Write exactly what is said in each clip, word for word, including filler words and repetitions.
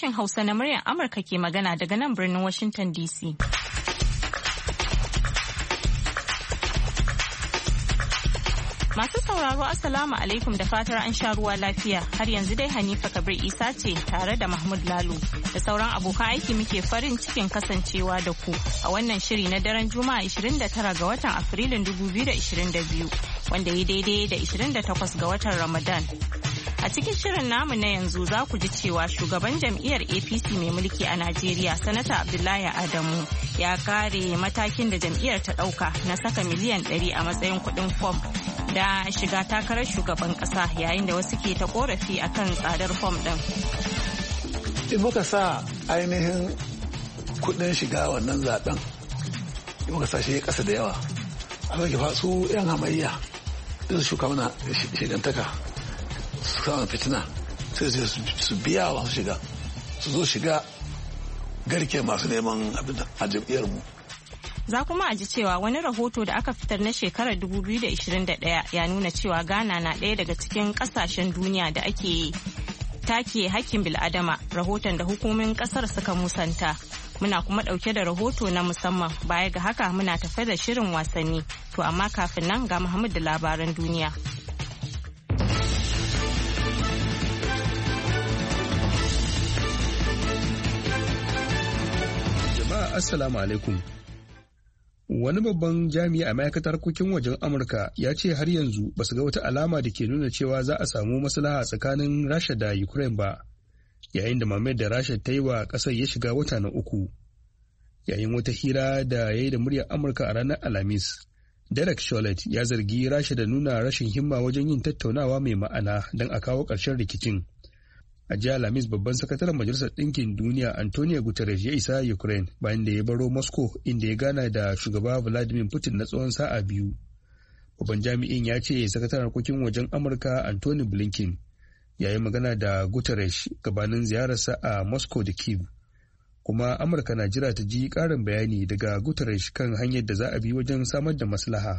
Sashen Hausa na muryar Amurka ke magana daga nan birnin Washington D C. Masu sauraro Assalamu alaikum da fatar an sha ruwa lafiya. Har yanzu dai Hanifa Kabir Isa ce tare da Mahmud Lalo da sauran abokan aiki muke farin cikin kasancewa da ku a wannan shiri na daren Juma'a ishirin da tara ga watan Afrilun dubu biyu da ishirin da biyu wanda ya daidai da ishirin da takwas ga watan Ramadan. A cikin shirin namu na yanzu za ku ji cewa shugaban jam'iyyar A P C mai mulki a Najeriya, Sanata Abdullahi Adamu, ya kare matakin da jam'iyyar ta ɗauka na saka miliyan ɗari a matsayin kuɗin fom da shiga takarar shugaban ƙasa yayin da wasu ke ta korafi akan tsadar fom ɗin. In muka sa ainihin kuɗin shiga wannan zaɓen, in muka sa shi ƙasa da yawa, a zaki fa su 'yan hamayya da su shuka mana shigantaka. Samun fitina sai su biya wa su shiga su zo shiga garke masu neman abin a jam'iyyar mu. Za kuma a ji cewa wani rahoto da aka fitar na shekarar dubu biyu da ishirin da ɗaya ya nuna cewa Ghana na ɗaya daga cikin ƙasashen duniya da ake take hakkin bil'adama, rahoton da hukumomin ƙasar suka musanta. Muna kuma ɗauke da rahoto na musamman, baya ga haka muna tafe da shirin wasanni. To amma kafin nan ga Muhammad da labaran duniya. Assalamu alaikum. Wani babban jami'i a ma'aikatar harkokin wajen Amurka ya ce har yanzu ba su ga wata alama da ke nuna cewa za a samu maslaha tsakanin Rasha da Ukraine ba, yayin da mamayar da Rasha ta yi wa ƙasar ya shiga wata na uku. Yayin wata hira da ya yi da muryar Amurka a ranar Alhamis, Derek Chollet ya zargi Rasha da nuna rashin himma wajen yin tattaunawa mai ma'ana don a kawo ƙarshen rikicin. A jiya Alhamis, babban sakataren Majalisar Ɗinkin Duniya Antonio Guterres ya isa Ukraine bayan da ya baro Moscow, inda ya gana da shugaba Vladimir Putin na tsawon sa'a biyu. Babban jami'in ya ce sakataren harkokin wajen Amurka Anthony Blinken ya yi magana da Guterres gabanin ziyararsa a Moscow da Kyiv. Kuma Amurka na jira ta ji ƙarin bayani daga Guterres kan hanyar da za a bi wajen samar da maslaha.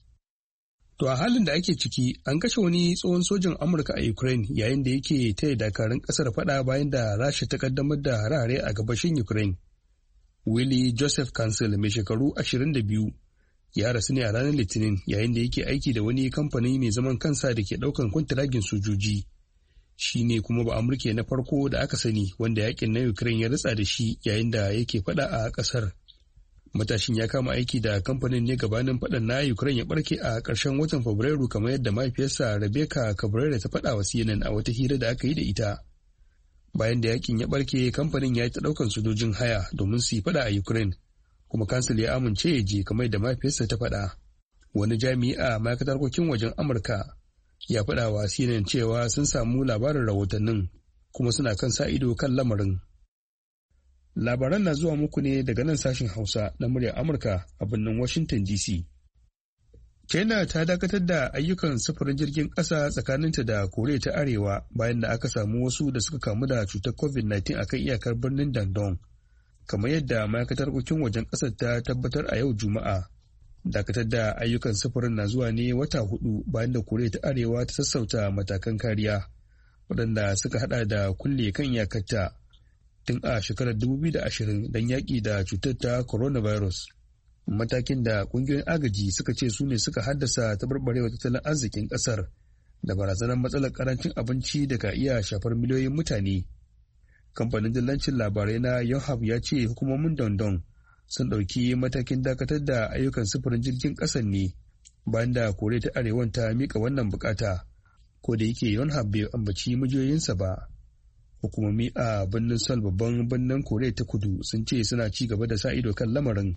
To a halin da ake ciki, an kashe wani tsohon sojan Amurka a Ukraine yayin da yake taya dakarun ƙasar faɗa bayan da Rasha ta kaddamar da hare-hare a gabashin Ukraine. Willie Joseph Cancel, mai shekaru ashirin da biyu, ya rasu ne a ranar Litinin yayin da yake aiki da wani kamfani mai zaman kansa da ke ɗaukan kwantiragin sojoji. Shi ne kuma ba Amurka na farko da aka sani wanda yakin na Ukraine ya ritsa da shi yayin da yake faɗa a ƙasar. Matashin ya kama aiki da kamfanin ne gabanin faɗan na Ukraine ya barke a ƙarshen watan Fabrairu, kamar yadda mahaifiyarsa Rebecca Cabrera ta faɗa wa C N N a wata hira da aka yi da ita. Bayan da yakin ya barke, kamfanin ya yi ta ɗaukan sojojin haya domin su yi faɗa a Ukraine, kuma kansil ya amince ya je kamar yadda mahaifiyarsa ta faɗa. Wani jami'i a ma'aikatar harkokin wajen Amurka ya faɗa wa C N N cewa sun samu labarin rahotannin kuma suna kan sa ido kan lamarin. Labaran na zuwa muku ne daga nan sashen Hausa na muryar Amurka a birnin Washington D C. China ta dakatar da ayyukan sufurin jirgin ƙasa tsakaninta da Koriya ta Arewa bayan da aka samu wasu da suka kamu da cutar covid nineteen akan iyakar birnin Dandong, kamar yadda ma'aikatar harkokin wajen ƙasar ta tabbatar a yau Juma'a. Dakatar da ayyukan sufurin na zuwa ne wata hudu bayan da Koriya ta Arewa ta sassauta matakan kariya, waɗanda suka hada da kulle kan iyakarta tun a shekarar dubu biyu da ashirin don yaƙi da cutar ta coronavirus, matakin da ƙungiyoyin agaji suka ce su ne suka haddasa taɓarɓarewar tattalin arzikin ƙasar da barazanar matsalar ƙarancin abinci da ka iya shafar miliyoyin mutane. Kamfanin dillancin labarai na Yonhap ya ce hukumomin Dandong sun ɗauki matakin dakatar da ayyukan sufurin jirgin ƙasan ne bayan da Koriya ta Arewan ta miƙa wannan bukata, ko da yake Yonhap bai ambaci majiyoyinsa ba. Hukumomi a birnin Seoul, babban birnin Koriya ta Kudu, sun ce suna ci gaba da sa ido kan lamarin.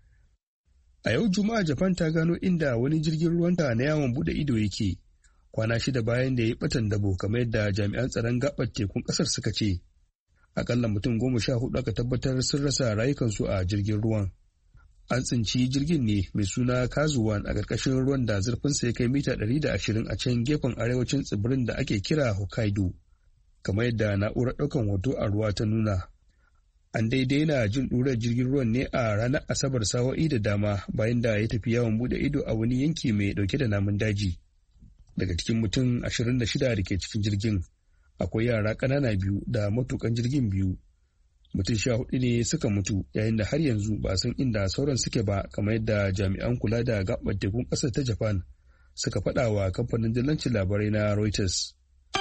A yau Juma'a, Japan ta gano inda wani jirgin ruwanta na yawon bude ido yake, kwana shida bayan da ya yi batan dabo, kamar yadda jami'an tsaron gabar tekun kasar suka ce. Akalla mutum goma sha hudu aka tabbatar sun rasa rayukansu a jirgin ruwan. An tsinci jirgin ne mai suna Kazuwan a ƙarƙashin ruwan da zurfinsa ya kai mita ɗari da ashirin a can gefen arewacin tsibirin da ake kira Hokkaido, kamar yadda na'urar ɗaukan hoto a ruwa ta nuna. An daidaina jin ɗurar jirgin ruwan ne a ranar Asabar sawa'i da dama bayan da ya tafi yawon buɗe ido a wani yanki mai ɗauke da namun daji. Daga cikin mutum ashirin da shida da ke cikin jirgin, akwai yara ƙanana biyu da matukan jirgin biyu. Mutum sha hudu ne suka mutu yayin da har yanzu ba a san inda sauran suke ba, kamar yadda jami'an kula da gaɓar tekun ƙasar ta Japan suka faɗa wa kamfanin dillancin labarai na Reuters.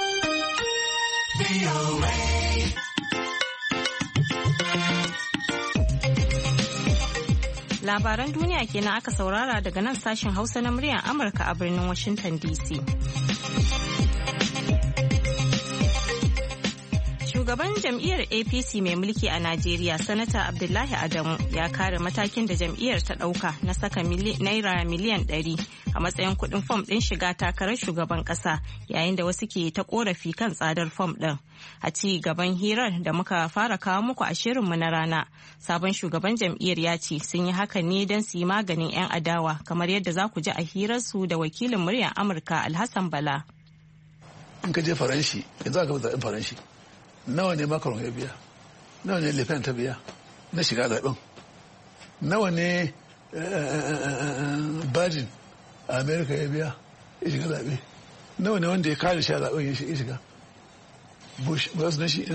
Labaran duniya kenan aka saurara daga nan sashen Hausa na muryar Amurka a birnin Washington D C. Shugaban jam'iyyar A P C mai mulki a Najeriya, Sanata Abdullahi Adamu, ya kare matakin da jam'iyyar ta ɗauka na saka naira miliyan ɗari a matsayin kuɗin fom ɗin shiga takarar shugaban ƙasa, yayin da wasu ke ta ƙorafi kan tsadar fom ɗin. A ci gaban hirar da muka fara kawo muku a shirinmu na rana, sabon shugaban jam'iyyar ya ce sun yi hakan ne don su yi maganin 'yan adawa, kamar yadda za ku ji a hirarsu da wakilin muryar Amurka Alhassan Bala. In ka je Faranshi, yanzu aka zaɓen Faranshi, nawa ne Macron ya biya, nawa ne Le Pen ta biya na shiga zaɓen, nawa ne Biden a America ya biya ya shiga zaɓe, nawa ne wanda ya kare shi a zaɓen ya shiga. Bush ba su na shi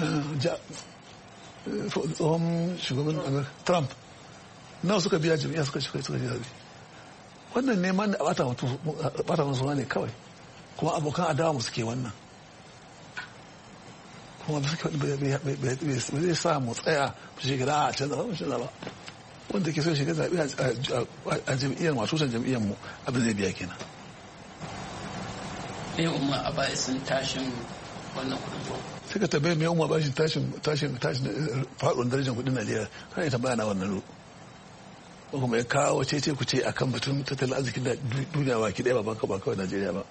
tsohon shugaban America Trump nawa suka biya jami'a suka suka suka zaɓe. Wannan neman da bata musu ne kawai, kuma abokan adawa mu suke wannan, kuma ba zai sa mu tsaya mu shiga a canza ba mu canza ba. Wanda ke so shiga zaɓe a jam'iyyar masu san jam'iyyar mu abin zai biya kenan. Me umma a bai sun tashin wannan kudin ko? Sai ka tabbai me umma bashin tashin tashin tashin faɗuwar darajar kudin Najeriya, kan ita bayana wannan ro. Ko kuma ya kawo cece ku ce akan batun tattalin arzikin duniya ba ki ɗaya ba ba kawai Najeriya ba.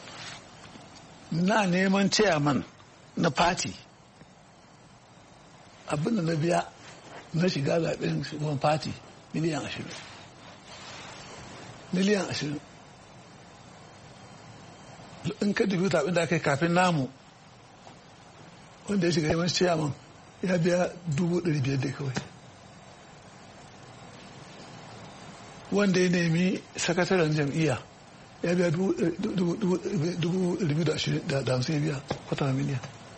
Na neman chairman na party, abinda na biya na shiga zaɓen shugaban party miliyan ashirin miliyan ashirin in ka dubi zaɓen da aka yi kafin namu, wanda ya shiga neman chairman ya biya dubu ɗari biyar da kawai, wanda ya nemi sakataren jam'iyya ya biya dubu ɗari biyu da ashirin da hamsin ya biya kwata miliyan.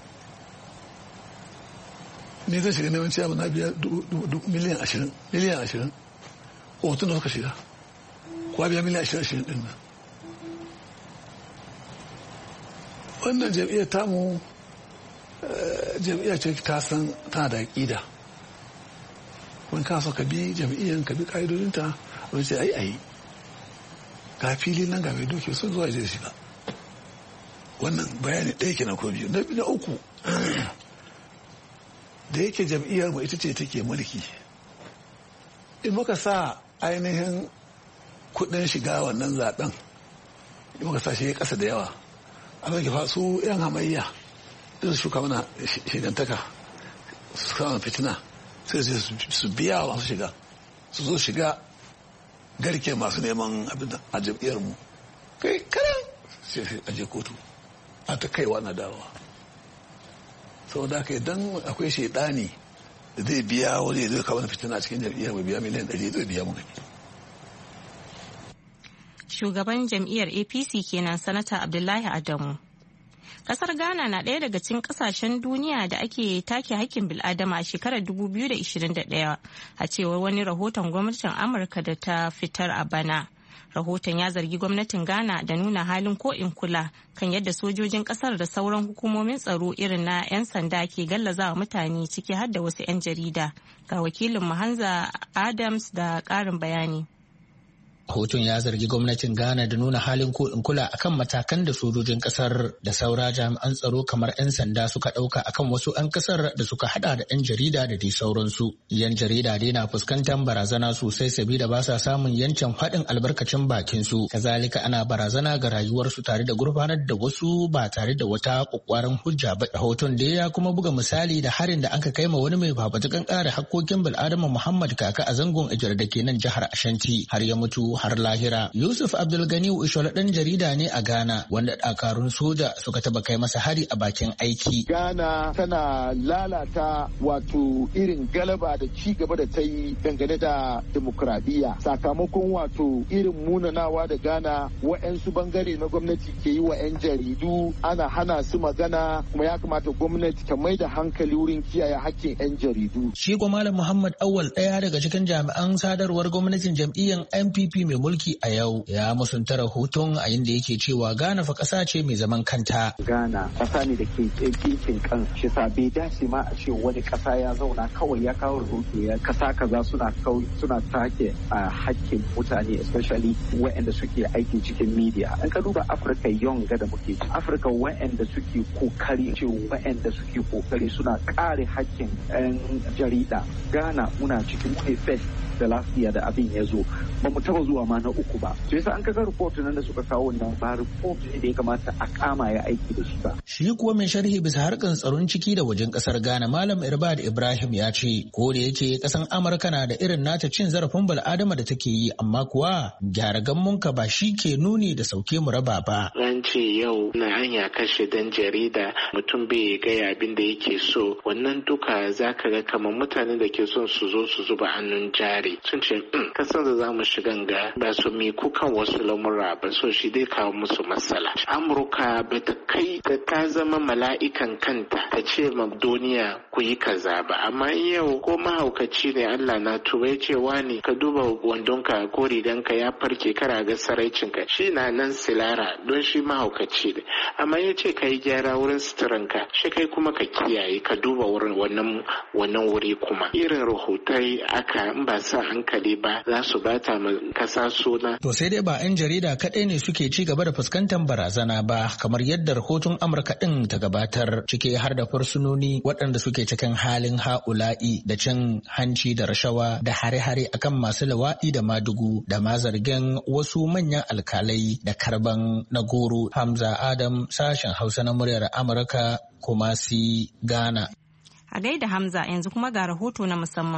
Ne zai shiga neman ciyaman na biya miliyan ashirin miliyan ashirin hoton da suka shiga kuwa biya miliyan ashirin ashirin ɗin nan. Wannan jam'iyyar tamu jam'iyyar ce ta san tana da aƙida, wani ka so ka bi jam'iyyar ka bi ƙa'idodinta wani ce ai ai ga fili nan ga mai doki sun zuwa zai shiga. Wannan bayani ɗaya kenan ko biyu. Na uku, da yake jam'iyyar mu ita ce take mulki, in muka sa ainihin kudin shiga wannan zaben, in muka sa shi kasa da yawa, a zai fa su yan hamayya da su shuka mana shigantaka su kama fitina sai su biya masu shiga su zo shiga garke masu neman abin a jam'iyyar mu, kai karan sai a je kotu a ta kaiwa na dawowa. Saboda haka idan akwai shaidani da zai biya wani zai kawo na fitina cikin jam'iyyar mai biya miliyan ɗari zai biya mu gani. Shugaban jam'iyyar A P C kenan Sanata Abdullahi Adamu. Kasar Ghana na ɗaya daga cikin kasashen duniya da ake take hakkin bil'adama a shekarar dubu biyu da ishirin da ɗaya, a cewar wani rahoton gwamnatin Amurka da ta fitar a bana. Rahoton ya zargi gwamnatin Ghana da nuna halin ko in kula kan yadda sojojin kasar da sauran hukumomin tsaro irin na 'yan sanda ke gallazawa mutane, ciki har da wasu 'yan jarida. Ga wakilin Mahanza Adams da ƙarin bayani. Rahoton ya zargi gwamnatin Ghana da nuna halin ko in kula akan matakan da sojojin kasar da saura jami'an tsaro kamar 'yan sanda suka ɗauka akan wasu 'yan kasar da suka hada da 'yan jarida da dai sauransu. 'Yan jarida dai na fuskantar barazana sosai sabida ba sa samun yancin faɗin albarkacin bakin su. Kazalika ana barazana ga rayuwarsu tare da gurfanar da wasu ba tare da wata kwakwaran hujja ba. Rahoton da ya kuma buga misali da harin da aka kai ma wani mai babatukan kare hakkokin bil'adama Muhammad Kaka a zangon Ijar da ke nan jihar Ashanti har ya mutu, har lahira. Yusuf Abdulgani Ishola ɗan jarida ne a Ghana wanda dakarun soja suka taba kai masa hari a bakin aiki. Ghana tana lalata wato irin galaba da ci gaba da ta yi dangane da demokradiyya sakamakon wato irin munanawa da Ghana wa'yansu bangare na gwamnati ke yi wa 'yan jaridu, ana hana su magana, kuma ya kamata gwamnati ta mai da hankali wurin kiyaye hakkin 'yan jaridu. Shi ko Malam Muhammad Awal ɗaya daga cikin jami'an sadarwar gwamnatin jam'iyyar N P P mai mulki a yau ya musunta rahoton a inda yake cewa Ghana fa ƙasa ce mai zaman kanta. Ghana ƙasa ne da ke kinkin kan shi sa bai dace ma a ce wani ƙasa ya zauna kawai ya kawo rahoto ya kasa kaza suna suna take a hakkin mutane especially waɗanda suke aiki cikin media. An ka duba Africa Young ga da muke ci Africa waɗanda suke kokari ce waɗanda suke kokari suna kare hakkin 'yan jarida. Ghana muna cikin mu ne first da lafiya da abin ya zo ba mu taba zuwa ma na uku ba. Sai sa an kaga report nan da suka kawo nan ba report ne da ya kamata a kama ya aiki da shi ba. Shi kuwa mai sharhi bisa harkan tsaron ciki da wajen kasar Ghana Malam Irbad Ibrahim ya ce ko da yake kasan Amurka na da irin nata cin zarafin bal'adama da take yi amma kuwa gyara gammunka ba shi ke nuni da sauke mu raba ba. Ran ce yau na hanya kashe dan jarida mutum bai gaya abin da yake so wannan duka zaka ga kamar mutanen da ke son su zo su zuba hannun jari sun ce kasan da za mu shiga ga ba su miku kan wasu lamura ba so shi dai kawo musu matsala. Amurka ba ta kai ta ta zama mala'ikan kanta ta ce ma duniya ku yi kaza ba amma yau ko mahaukaci ne Allah na tuba ya ce wani ka duba wandonka ko riganka ya farke kara ga saraicinka shi na nan silara don shi mahaukaci ne amma ya ce ka yi gyara wurin suturanka shi kai kuma ka kiyaye ka duba wurin wannan wannan wuri kuma irin rahotai aka in ba sa hankali ba za su bata ma kasa suna. To sai dai ba 'yan jarida kaɗai ne suke ci gaba da fuskantar barazana ba kamar yadda rahoton Amurka ɗin ta gabatar cike har da fursunoni waɗanda suke cikin halin ha'ula'i da cin hanci da rashawa da hare-hare akan masu lawaɗi da madugu da ma zargin wasu manyan alkalai da karban na goro. Hamza Adam sashen Hausa na muryar Amurka kuma si Ghana. A gaida Hamza yanzu kuma ga rahoto na musamman.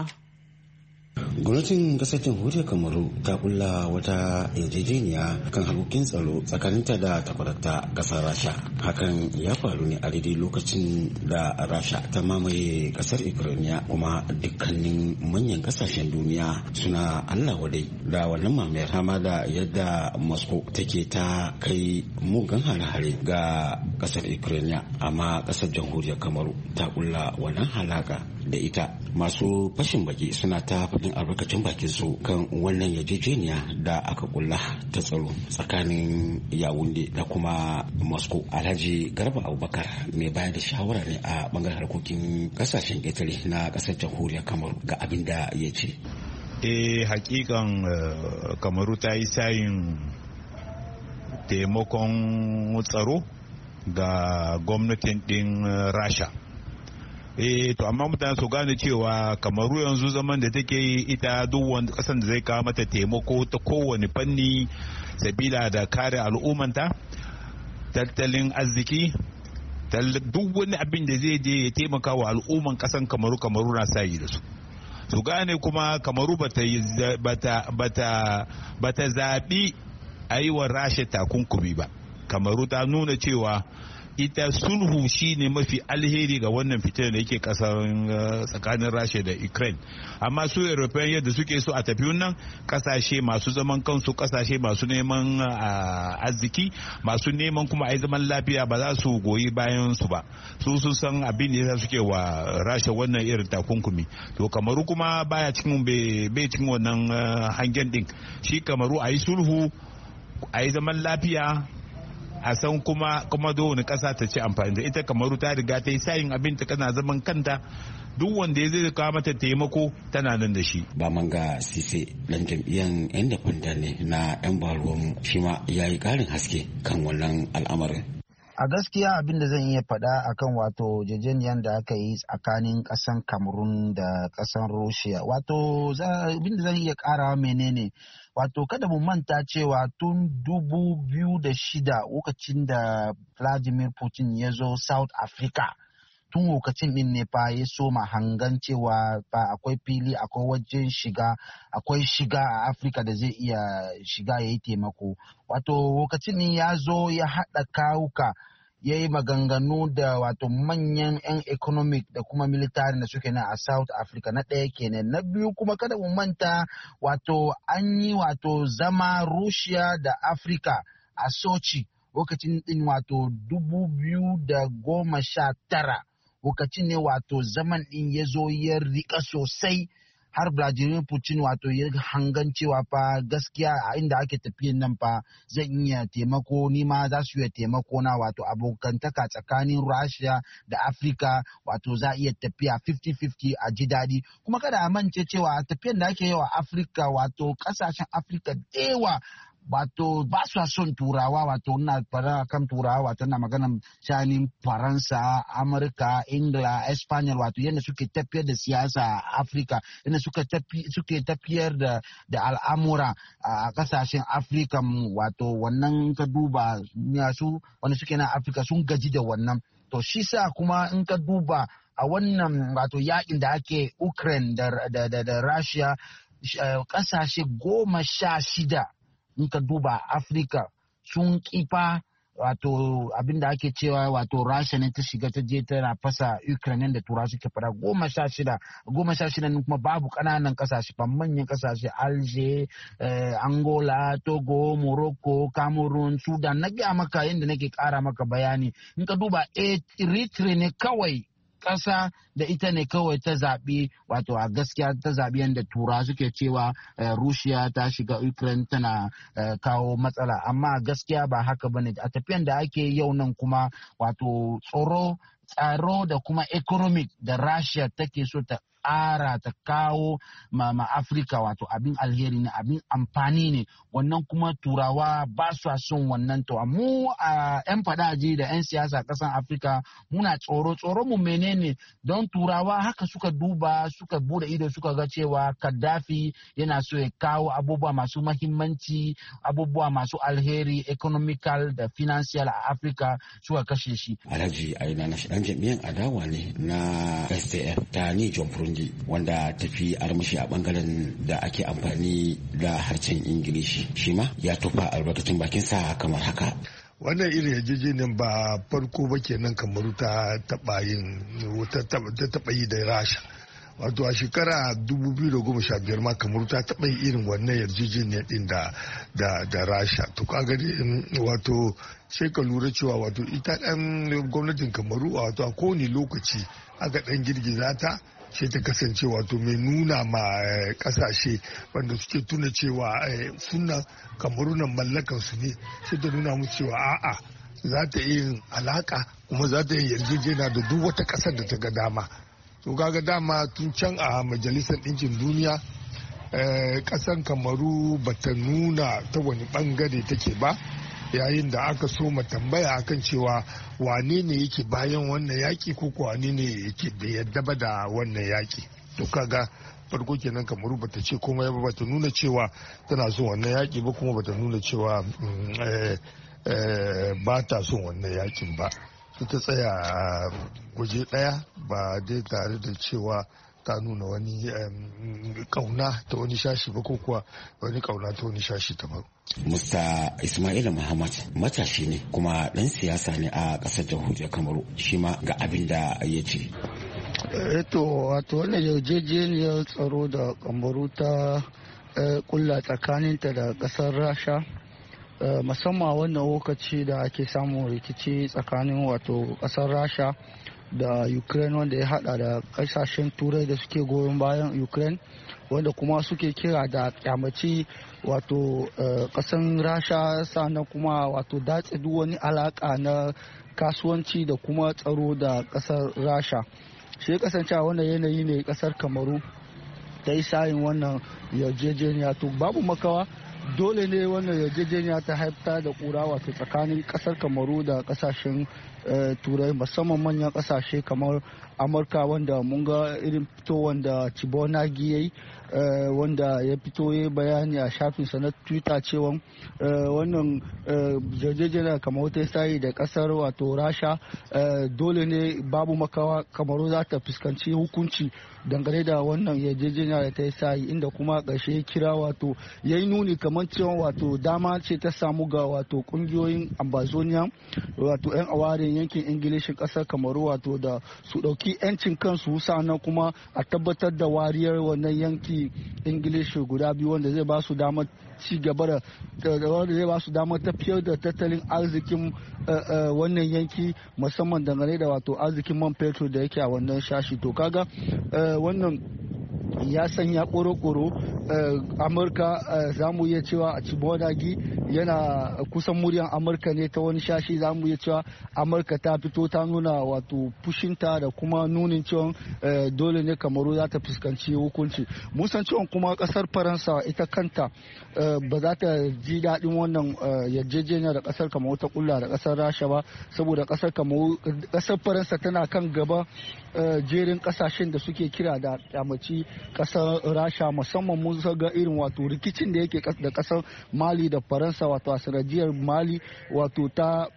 Gwamnatin kasar jamhuriyar Kamaru ta kulla wata yarjejeniya kan harkokin tsaro tsakaninta da takwarata kasar Rasha. Hakan ya faru ne a daidai lokacin da Rasha ta mamaye kasar Ukraine kuma dukkanin manyan kasashen duniya suna Allah wadai da wannan mamayar hama da yadda Moscow take ta kai mugan hare-hare ga kasar Ukraine amma kasar jamhuriyar Kamaru ta kulla wannan halaka da ita. Masu fashin baki suna ta faɗin albarkacin bakin su kan wannan yarjejeniya da aka kulla ta tsaro tsakanin Yawunde da kuma Moscow. Alhaji Garba Abubakar mai bayar da shawara ne a bangaren harkokin kasashen ƙetare na ƙasar jamhuriyar Kamaru ga abin da ya ce. Eh hakikan Kamaru ta yi sayin taimakon tsaro ga gwamnatin ɗin Rasha. eh to amma mutane su gane cewa Kamaru yanzu zaman da take yi ita duk wani kasan da zai kawo mata taimako ta kowane fanni sabila da kare al'ummanta tattalin arziki duk wani abin da zai je ya taimaka wa al'umman kasan Kamaru Kamaru na sayi da su su gane kuma Kamaru bata bata bata bata zabi aiwa Rasha takunkumi ba. Kamaru ta nuna cewa ita sulhu shine mafi alheri ga wannan fitar da yake kasar tsakanin Rasha da Ukraine. Amma su European yadda suke so a tafi wannan kasashe masu zaman kansu, kasashe masu neman arziki, masu neman kuma ai zaman lafiya ba za su goyi bayan su ba. Su sun san abin da suke wa Rasha wannan irin takunkumi. To Kamaru kuma baya cikin bai cikin wannan hangen din. Shi Kamaru ayi sulhu, ayi zaman lafiya, a san kuma kuma da wani kasa ta ci amfani da ita. Kamaru ta riga ta yi sayin abin ta kana zaman kanta, duk wanda ya zai kawo mata taimako tana nan da shi. Ba manga Sise dan jam'iyyar independent ne na yan baruwan shi ma ya yi karin haske kan wannan al'amarin. A gaskiya abin da zan iya faɗa akan wato jejeniyar da aka yi tsakanin ƙasan Cameroon da ƙasan Russia, wato abin da zan iya ƙarawa menene, wato kada mu manta cewa tun dubu biyu da shida lokacin da Vladimir Putin ya zo South Africa tun lokacin din ne fa ya soma hangan cewa fa akwai fili akwai wajen shiga akwai shiga a Afirka da zai iya shiga ya yi taimako. Wato lokacin ne ya zo ya haɗa kawuka ya yi maganganu da wato manyan 'yan economic da kuma military da suke na a South Africa na ɗaya kenan. Na biyu kuma kada mu manta wato an yi wato zama Russia da Africa a Sochi lokacin din wato dubu biyu da goma sha tara. Lokacin ne wato zaman din ya zo ya rika sosai har Vladimir Putin wato ya hangan cewa fa gaskiya a inda ake tafiyan nan fa zan iya taimako ni ma za su iya taimako na wato abokantaka tsakanin Russia da Africa wato za iya tafiya fifty fifty a ji daɗi. Kuma kada a mance cewa tafiyan da ake yi wa Africa wato kasashen Africa dewa wato ba su son turawa wato na fara kan turawa wato na maganan shanin Faransa, Amurka, Ingila, Espanyol wato yadda suke tafiyar da siyasa a Afirka, yadda suke tafiyar da da al'amura a kasashen Afirka wato wannan ka duba su wanda suke na Afirka sun gaji da wannan. To shi sa kuma in ka duba a wannan wato yakin da ake Ukraine da da da Russia kasashe goma sha shida in ka duba Afirka sun kifa wato abinda ake cewa wato Rasha ne ta shiga ta je tana fasa Ukraine da tura suke fara goma sha shida goma sha shida kuma babu kananan kasashe ba manyan kasashe Alger, eh, Angola, Togo, Morocco, Cameroon, Sudan. Na gaya maka yadda nake kara maka bayani in ka duba Eritrea ne kawai ƙasa da ita ne kawai ta zaɓi wato a gaskiya ta zaɓi yadda tura suke cewa Russia ta shiga Ukraine tana kawo matsala amma gaskiya ba haka bane. A tafiyan da ake yau nan kuma wato tsoro tsaro da kuma economic da Russia take so ta ƙara ta kawo ma, ma Afirka wato abin alheri ne abin amfani ne wannan kuma turawa ba su son wannan. To mu a yan fadaji da yan siyasa ƙasan Afirka muna tsoro tsoro mu menene don turawa haka suka duba suka bude ido suka ga cewa Gaddafi yana so ya kawo abubuwa masu mahimmanci abubuwa masu alheri economical da financial a Afirka suka kashe shi. Alhaji Aina na shi dan jami'an adawa ne na S D F ta ni John Burundi wanda tafi armashi a bangaren da ake amfani da harshen Ingilishi shi ma ya tufa albarkacin bakin sa kamar haka. Wannan irin yarjejeniyar ba farko ba kenan Kamaru ta taba yin ta taba yi da Rasha. Wato a shekara dubu biyu da goma sha biyar ma Kamaru ta taba yin irin wannan yarjejeniyar din da da da Rasha. To kaga wato sai ka lura cewa wato ita dan gwamnatin Kamaru wato a kowane lokaci aka dan girgiza ta sai ta kasance wato mai nuna ma kasashe wanda suke tuna cewa suna Kamarunan mallakan su ne sai ta nuna musu cewa a'a za ta yi alaka kuma za ta yi yarjejena da duk wata kasar da ta ga dama. To kaga dama tun can a majalisar ɗinkin duniya ƙasar Kamaru bata nuna ta wani bangare take ba yayin da aka so ma tambaya akan cewa wane ne yake bayan wannan yaki ko wane ne yake da yadda ba da wannan yaki. To kaga farko kenan Kamaru bata ce komai ba bata nuna cewa tana son wannan yaki ba kuma bata nuna cewa ba ta son wannan yakin ba. Ta tsaya a gwaje daya ba dai tare da cewa ta nuna wani kauna ta wani shashi ba ko kuwa wani kauna ta wani shashi ta ba. Musta Ismaila Muhammad matashi ne kuma ɗan siyasa ne a ƙasar jamhuriyar Kamaru shi ma ga abin da ya ce. to wato wannan yarjejeniyar tsaro da Kamaru ta kulla tsakaninta da ƙasar Rasha musamman wannan lokaci da ake samun rikici tsakanin wato ƙasar Rasha da Ukraine wanda ya hada da kasashen turai da suke goyon bayan Ukraine wanda kuma suke kira da kyamaci wato kasan Rasha sannan kuma wato datse duk wani alaka na kasuwanci da kuma tsaro da kasar Rasha. Shi kasancewa wannan yanayi ne kasar Kamaru ta yi sayin wannan yarjejeniya to babu makawa dole ne wannan yarjejeniya ta haifta da kura wato tsakanin kasar kamaru da kasashen turai musamman manyan kasashe kamar amurka wanda mun ga irin fito wanda Chibonagi ya yi wanda ya fito ya bayani a shafinsa na twitter cewa wannan yarjejeniya kamar wata sayi da kasar wato rasha dole ne babu makawa kamaru za ta fuskanci hukunci dangane da wannan yarjejeniya da ta yi sayi inda kuma ƙarshe ya kira wato ya yi nuni kamar cewa wato dama ce ta samu ga wato kungiyoyin ambazonia wato 'yan awarin yankin ingilishin ƙasar kamaru wato da su ɗauki 'yancin kansu sannan kuma a tabbatar da wariyar wannan yanki ingilishi guda biyu wanda zai ba su damar ci gaba da wanda zai ba su damar tafiyar da tattalin arzikin wannan yanki musamman dangane da wato arzikin man fetur da yake a wannan shashi to kaga wannan ya sanya koro-koro amurka za mu iya cewa a Chibonagi yana kusan muryan amurka ne ta wani shashi za mu iya cewa amurka ta fito ta nuna wato fushinta da kuma nunin cewa dole ne kamaru za ta fuskanci hukunci musan cewa kuma kasar faransa ita kanta ba za ta ji daɗin wannan yarjejeniya da kasar kamaru ta kulla da kasar rasha ba saboda kasar kamaru kasar faransa tana kan gaba jerin kasashen da suke kira da kyamaci kasar rasha musamman mun ga irin wato rikicin da yake da kasar mali da faransa wato a sanadiyar mali wato ta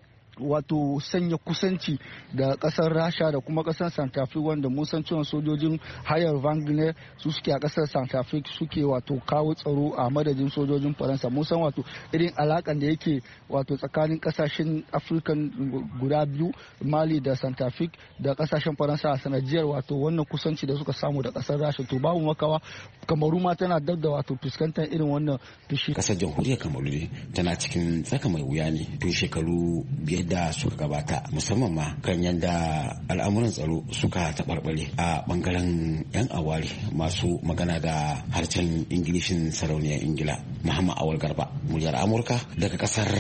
wato sanya kusanci da kasar rasha da kuma kasar santa fe wanda mun san cewa sojojin hayar wagner su suke a kasar santa fe suke wato kawo tsaro a madadin sojojin faransa mun san wato irin alakan da yake wato tsakanin kasashen afirkan guda biyu mali da santa fe da kasashen faransa a sanadiyar wato wannan kusanci da suka samu da kasar rasha to babu makawa kamaru ma tana dab da wato fuskantar irin wannan fushi. Kasar jamhuriyar kamaru tana cikin tsaka mai wuya ne tun shekaru biyar da suka gabata musamman ma kan yadda al'amuran tsaro suka taɓarɓare a ɓangaren 'yan awari masu magana da harshen ingilishin sarauniyar ingila. Muhammad Awal Garba muryar Amurka daga ƙasar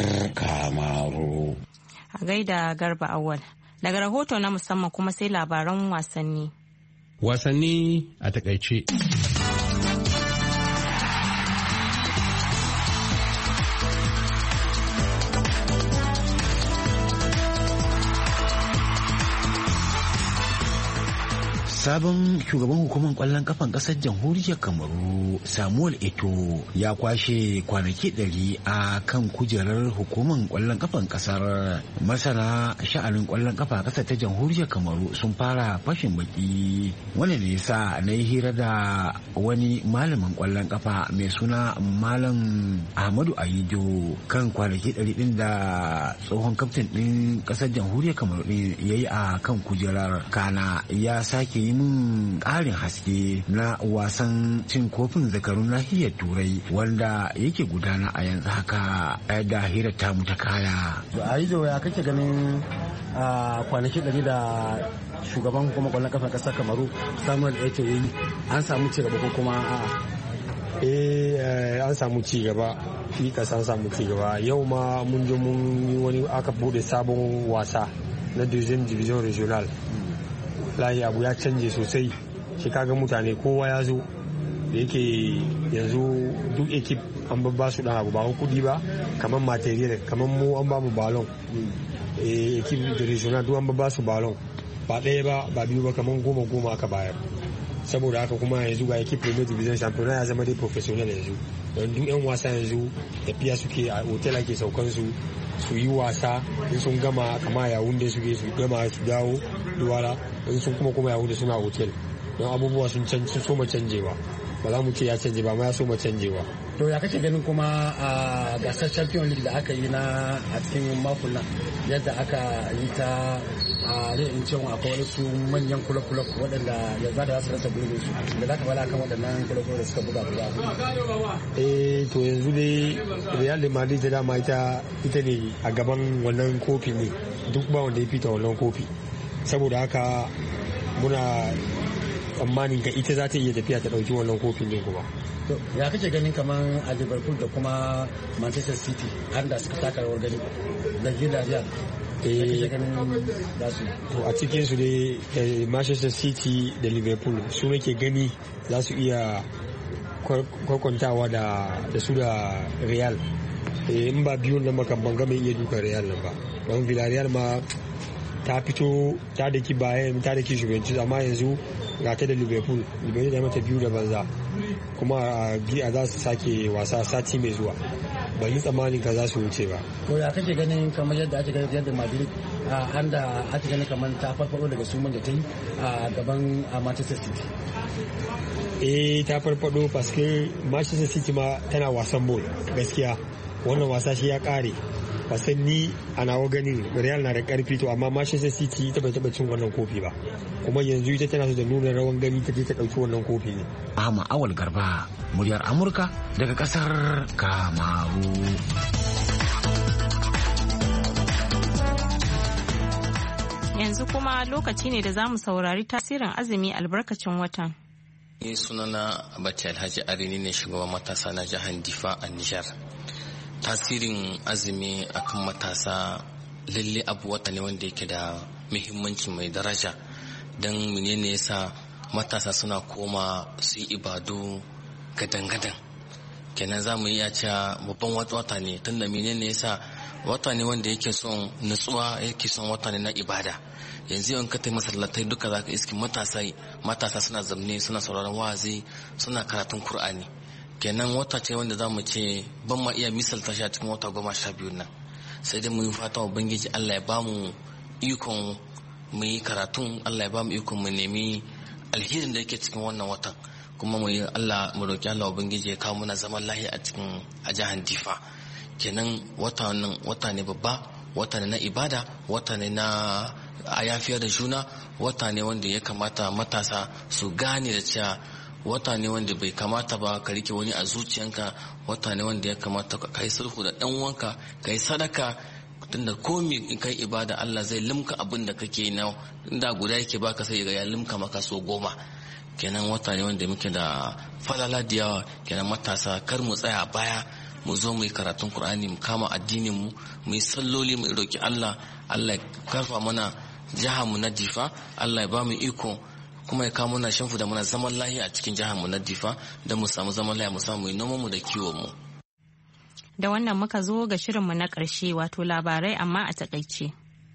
Kamaru. A gaida Garba Awal daga rahoto na musamman kuma sai labaran wasanni. Wasanni a takaice. Sabon shugaban hukumar kwallon kafan kasar jamhuriyar Kamaru Samuel Eto'o ya kwashe kwanaki ɗari a kan kujerar hukumar kwallon kafan kasar. Masana sha'anin kwallon kafa kasar ta jamhuriyar Kamaru sun fara fashin baki. Wani ne yasa na yi hira da wani malamin kwallon kafa mai suna Malam Ahmadu Ayijo kan kwanaki ɗari ɗin da tsohon kaftin ɗin kasar jamhuriyar Kamaru ɗin ya yi a kan kujerar. Kana ya sake yi min ƙarin haske na wasan cin kofin zakarun nahiyar turai wanda yake gudana a yanzu haka da hira ta mu ta kaya. A yi ya kake ganin kwanaki ɗari da shugaban hukumar kwallon kafa ƙasar Kamaru Samuel Eto'o yi an samu ci gaba ko kuma a'a? Eh an samu ci gaba, fi kasa an samu ci gaba. Yau ma mun je mun yi wani aka bude sabon wasa na deuxième division regional. Layi abu ya canje sosai, shi kaga mutane kowa ya zo da yake yanzu duk ekip an babba su dan abu ba kudi ba kamar material kamar mu an ba mu balon ekip da regional duk an babba su balon ba ɗaya ba ba biyu ba kamar goma goma aka bayar. Saboda haka kuma yanzu ga ekip premier division championnat ya zama dai professional yanzu don duk yan wasa yanzu tafiya suke a hotel ake saukan su su yi wasa in sun gama kama yawun da suke su gama su dawo duwala in sun kuma kuma yawun da suna hotel don abubuwa sun soma canjewa ba za mu ce ya canje ba ma ya soma canjewa. To ya kake ganin kuma a gasar champion league da aka yi na a cikin makon nan yadda aka yi ta a rin cewa akwai wasu manyan kula-kula waɗanda ya za da za su rasa gurbin su da za ka bala kan waɗannan kula-kula da suka buga buga. Eh to yanzu dai Real de Madrid da dama ita ita ne a gaban wannan kofi ne duk ba wanda ya fita wannan kofi saboda haka muna tsammanin ka ita za ta iya tafiya ta ɗauki wannan kofin din kuma. Ya kake ganin kamar a Liverpool da kuma Manchester City har da suka taka rawar gani da Villarreal. To a cikin su dai Manchester City da Liverpool su nake gani za su iya kwakwantawa da su da Real. In ba biyun nan makan ban game iya dukan Real nan ba. Don Villarreal ma ta fito ta daki bayan ta daki Juventus amma yanzu ga ta da Liverpool. Liverpool da mata biyu da banza. Kuma a za su sake wasa sati mai zuwa. Ban yi tsammanin ka za su wuce ba. Ko ya kake ganin kamar yadda ake ganin yadda Madrid an da ake ganin kamar ta farfado daga suman da ta yi a gaban Manchester City. Eh ta farfado paske Manchester City ma tana wasan ball gaskiya. Wannan wasa shi ya kare. Wasan ni a nawa ganin Real na da karfi to amma Manchester City ita bai taba cin wannan kofi ba. Kuma yanzu ita tana so da nuna rawan gani ta je ta dauki wannan kofi ne. Ahmad Awal Garba, muryar Amurka daga kasar Kamaru. Yanzu kuma lokaci ne da za mu saurari tasirin azumi albarkacin watan. Ni sunana Abacha Alhaji Arini ne shugaban matasa na jihar Difa a Nijar. Tasirin azumi akan matasa lalle abu wata ne wanda yake da muhimmanci mai daraja. Don menene yasa matasa suna koma su yi ibadu gadan-gadan. Kenan za mu iya cewa babban wata ne tunda menene yasa wata ne wanda yake son nutsuwa, yake son wata ne na ibada. Yanzu yawan ka tai masallatai duka za ka iski matasa matasa suna zamne, suna sauraron wa'azi, suna karatun Kur'ani. Kenan wata ce wanda za mu ce ban ma iya misalta shi a cikin wata goma sha biyu nan. Sai dai mu yi fata ubangiji Allah ya bamu ikon mu yi karatun, Allah ya bamu ikon mu nemi alherin da yake cikin wannan watan. Kuma mu yi Allah mu roki Allah ubangiji ya kawo mana zaman lahiya a cikin a jihar Difa. Kenan wata nan wata ne babba, wata ne na ibada, wata ne na a yafiya da juna, wata ne wanda ya kamata matasa su gane da cewa wata ne wanda bai kamata ba ka rike wani a zuciyanka, wata ne wanda ya kamata ka kai sulhu da dan uwanka, kai sadaka, tunda komi in kai ibada Allah zai limka abin da kake na inda guda yake baka sai ga ya limka maka so goma. Kenan wata ne wanda muke da falala da yawa. Kenan matasa kar mu tsaya baya, mu zo mu yi karatun Kur'ani, mu kama addinin mu, mu yi salloli, mu roki Allah, Allah ya karfa mana jihar mu na Difa, Allah ya ba mu iko kuma ya kawo mana shanfu da mana zaman lahiya a cikin jihar mu na Difa, don mu samu zaman lahiya, mu samu noman mu da kiwon mu. Da wannan muka zo ga shirin mu na ƙarshe, wato labarai amma a takaice.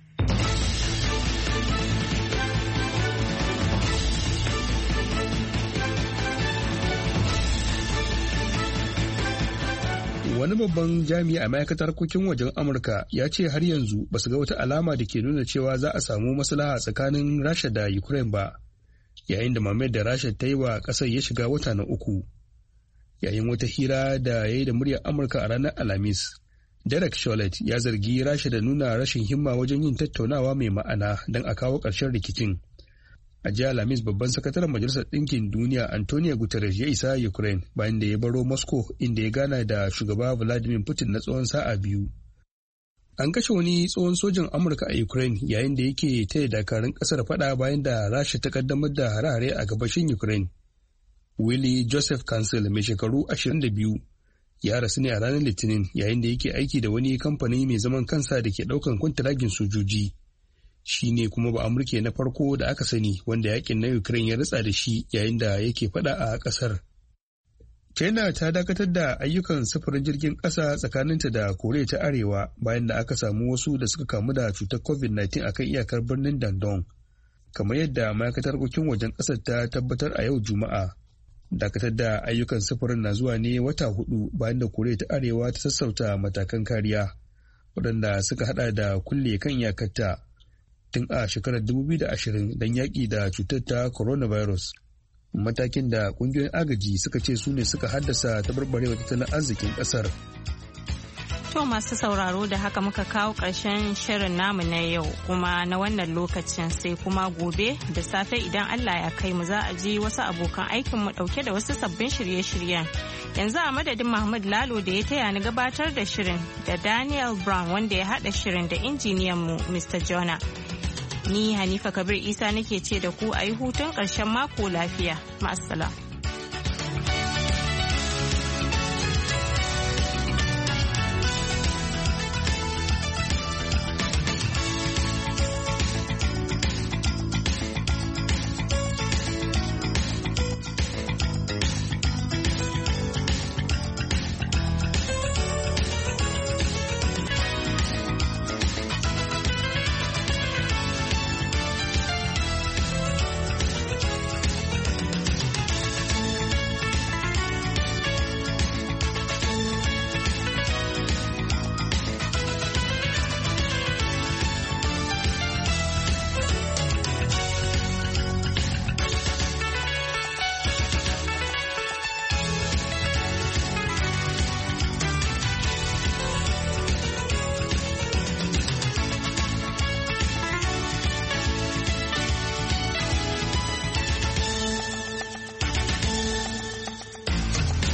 Wani babban jami'i a ma'aikatar harkokin wajen Amurka ya ce har yanzu ba su ga wata alama da ke nuna cewa za a samu maslaha tsakanin Rasha da Ukraine ba, yayin da mamayar da Rasha ta yi wa ƙasar ya shiga wata na uku. Yayin wata hira da ya yi da muryar Amurka a ranar Alhamis, Derek Chollet ya zargi Rasha da nuna rashin himma wajen yin tattaunawa mai ma'ana don a kawo ƙarshen rikicin. A jiya Alhamis, babban sakataren Majalisar Ɗinkin Duniya Antonio Guterres ya isa Ukraine bayan da ya baro Moscow, inda ya gana da shugaba Vladimir Putin na tsawon sa'a biyu. An kashe wani tsohon sojan Amurka a Ukraine yayin da yake taya dakarun ƙasar faɗa bayan da Rasha ta kaddamar da hare-hare a gabashin Ukraine. Willie Joseph Cancel, mai shekaru ashirin da biyu, ya rasu ne a ranar Litinin yayin da yake aiki da wani kamfani mai zaman kansa da ke ɗaukan kwantiragin sojoji. Shi ne kuma ba Amurke na farko da aka sani wanda yakin na Ukraine ya ritsa da shi yayin da yake fada a kasar. China ta dakatar da ayyukan sufurin jirgin ƙasa tsakaninta da Koriya ta Arewa bayan da aka samu wasu da suka kamu da cutar covid nineteen akan iyakar birnin Dandong. Kamar yadda ma'aikatar harkokin wajen ƙasar ta tabbatar a yau Juma'a. Dakatar da ayyukan sufurin na zuwa ne wata hudu bayan da Koriya ta Arewa ta sassauta matakan kariya, waɗanda suka hada da kulle kan iyakarta tun a shekarar dubu biyu da ashirin don yaƙi da cutar ta coronavirus, matakin da ƙungiyoyin agaji suka ce su ne suka haddasa taɓarɓarewar tattalin arzikin ƙasar. To masu sauraro, da haka muka kawo ƙarshen shirin namu na yau kuma na wannan lokacin, sai kuma gobe da safe idan Allah ya kai mu za a ji wasu abokan aikin mu ɗauke da wasu sabbin shirye-shiryen. Yanzu a madadin Mahmud Lalo da ya taya ni gabatar da shirin, da Daniel Brown wanda ya haɗa shirin, da injiniyan mu Mister Jonah. Ni Hanifa Kabir Isa nake ce da ku a yi hutun ƙarshen mako lafiya. Ma'assalam.